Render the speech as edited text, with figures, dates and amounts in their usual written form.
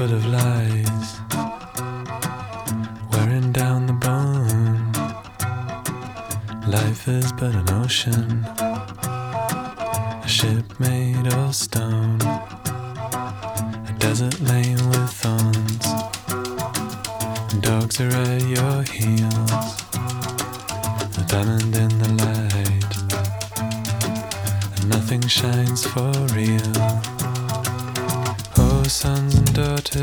Full of lies, wearing down the bone. Life is but an ocean, a ship made of stone, a desert lane with thorns, and dogs are at your heels, a diamond in the light, and nothing shines for real. Oh, sons and daughters,